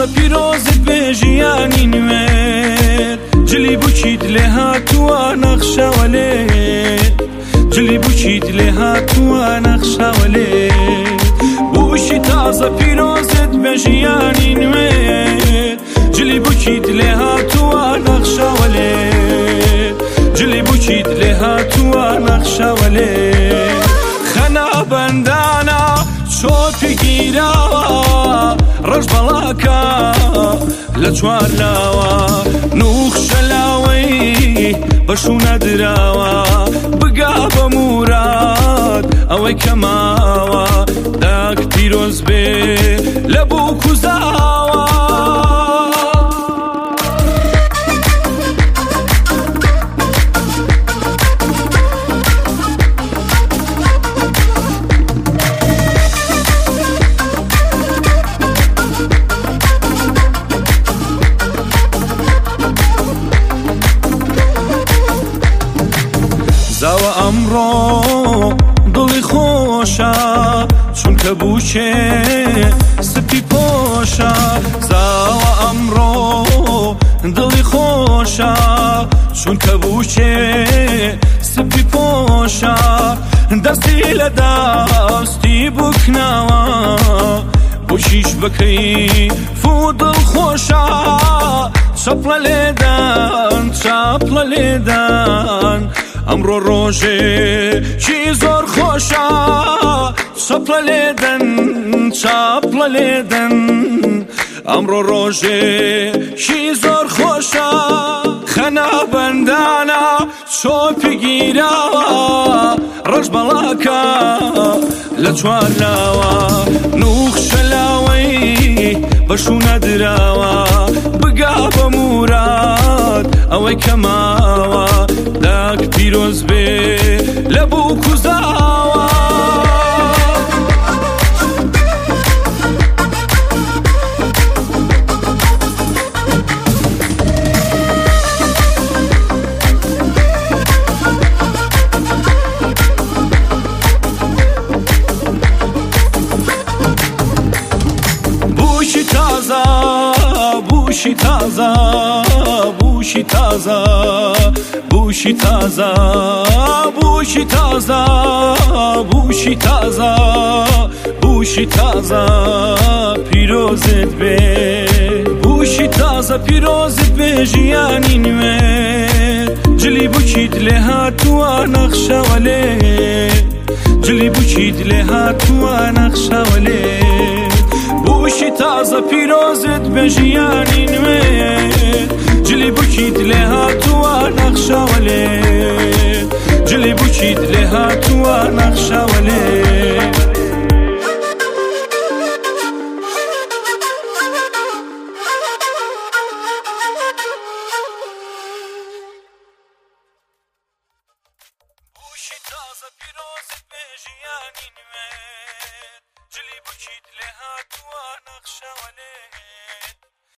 پیرۆزت بێژیانی نوێر جلی بچیت لێ هاتووە نەخشەوە لێ جلی بچیت لێ هاتووە نەخشەوە لێ بوشی تازە پیرۆزت بێژیانی نوێر جلی بچیت لێ هاتووە نەخشەوە لێ جلی بچیت لێ هاتووە نەخشەوە لێ خەنا بەندانە چۆپی گیراوە ڕەش بەڵاکە لە چوار لاوە نوخشە لاوەی بەشوو نەدراوە بگا بە موراد ئەوەی کەماوە داک پیرۆز بێ لە بووک و زاوە زاوە ئەمڕۆ دڵی خۆشە چونکە بووچێ سپی پۆشە زاوە ئەمڕۆ دڵی خۆشە چونکە بووچێ سپی پۆشە دەستی لە دەستی بووکناوە بۆشیش بکەی فو دڵ خۆشە چەپڵە لێدان چاپڵە لێدان ئەمڕۆ ڕۆژێکی زۆر خۆشە چەپڵە لێدەن چاپڵە لێدەن ئەمڕۆ ڕۆژێکی زۆر خۆشە خەنا بەندانە چۆپی گیراوە ڕەش بەڵاکە لە چوار لاوە نوخشە لاوەی بەشوو نەدراوە بگا بە موراد ئەوەی کەماوە داک پیرۆز بێ لە بووک و زاوە بوشی تازە بوشی تازە بوشی تازە بوشی تازە بوشی تازە بوشی تازە بوشی تازە پیرۆزت بێ بوشی تازە پیرۆزت بێ ژیانی نوێر جلی بچیت لێ هاتووە نەخشەوە لێ جلی بچیت لێ هاتووە نەخشەوە لێ بوشی تازە پیرۆزت بێ ژیانی نوێر جلی بچیت لێ هاتووە نەخشەوە لێ جلی بچیت لێ هاتووە نەخشەوە لێ بوشی تازە پیرۆزت بێ ژیانی نوێر جلی بچیت لێ هاتووە نەخشەوە لێ